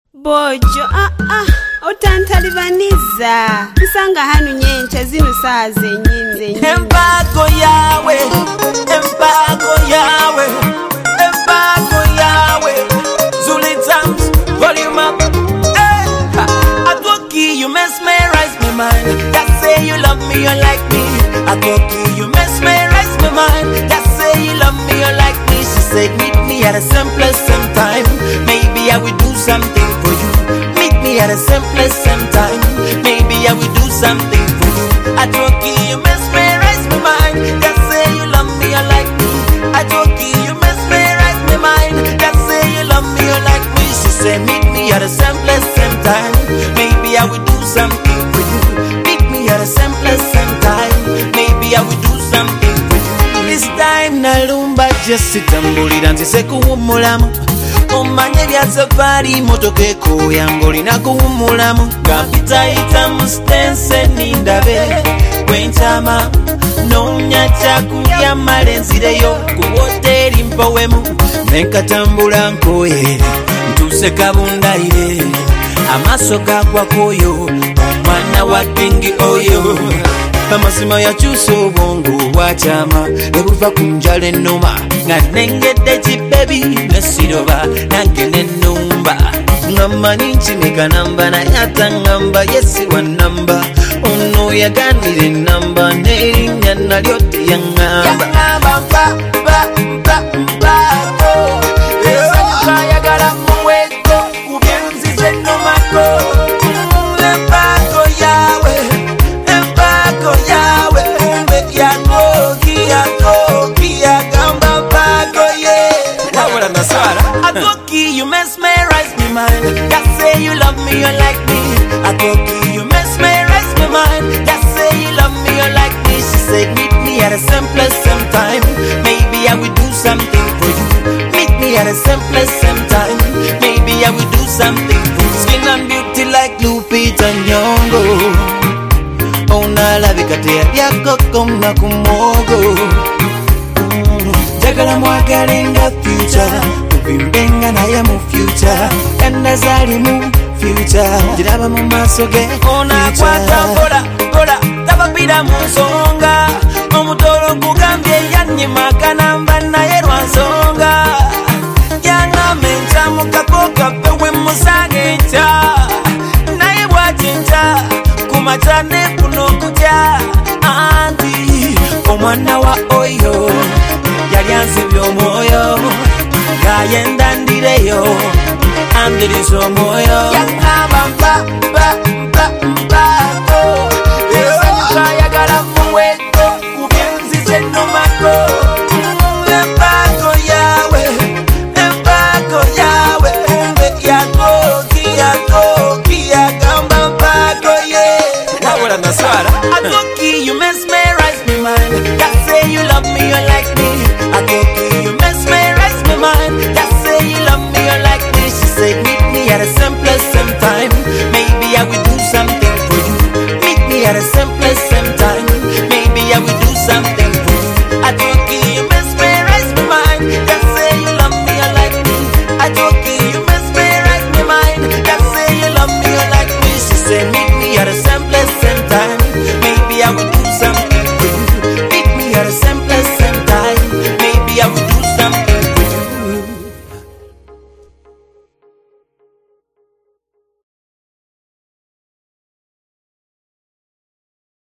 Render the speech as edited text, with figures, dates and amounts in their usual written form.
Bojo, otantalibaniza nsanga hanu nyencha zinu saa zenyine Embargo Yahweh, embargo Yahweh, embargo Yahweh. Zuli Times, volume up. Hey, Adoki, you mesmerize my mind. That say you love me, you like me. Adoki, you mesmerize my mind. That say you love me, you like me. She said, meet me at a simplest same time. Maybe I will do something for you. Meet me at a simplest same time. Maybe I will do something for you. Adoki, you mesmerize my mind. That say you love me, you like me. Adoki, you mesmerize my mind. That say you love me, you like me. She said, meet me at a simplest same time. Maybe I will do something for you. Meet me at a simplest same time. Maybe I will do something for you. This time nalumba just sitambulira nzise kuwumulamu. Omanye bya safari motoka ekoya ngolina kuwumulamu. Gapita mustense nindabe kwentama nonya kyakulya male nzireyo ku hoteri mpowemu nenkatambula nkoye ntuse kabundaire amaso gagwa koyo omwana wa kingi oyo amazima yakyusa obwongo bwakyama ebuva ku njala ennuma nga nengedde kibebi nesiroba nange nennumba ngamanyi nkinika namba naye ataŋŋamba yesiwa namba ono yaganira ennamba n'erinnya nalyo teyaŋŋamba ayagala muwego ku byenzize ennomako embago yawe embago yawe umbe yagamba bago ye wabula nasara Adoki, you mesmerize me mind. That say you love me, you like me. Adoki, you mesmerize me mind. That say you love me, you like me. She said, meet me at a simplest same time. Maybe I will do something for you. Meet me at a simplest same time. Maybe I will do something for you. Skin and beauty like Lupita Nyong'o. Onalabika teyalya koma ku mwogo. Jagala mwagalenga future. Bimbenga naye mu future. Endazali mu future. Jiraba mu maso ge. Ona kwata bola tababira mu nsonga. Omutolo kugambye yanyima kanamba naye lwa nsonga. Yangame ntamu kakoka pewe musange nta. Naye bwatinta kumatane kuno kutya. Anti omwana wa oyo yali anzibye omwoyo. Gayenda ndireyo andiriza omwoyo. Yangamba ayagala muwego ku byenzize ennomako. Embago yawe umbe yagogi yagamba mbago ye wabula nasara Adoki, you mesmerize me mind. That say you love me, you like me. Adoki, you mesmerize me mind. That say you love me, you like me. She said, meet me at a simplest same time. Maybe I will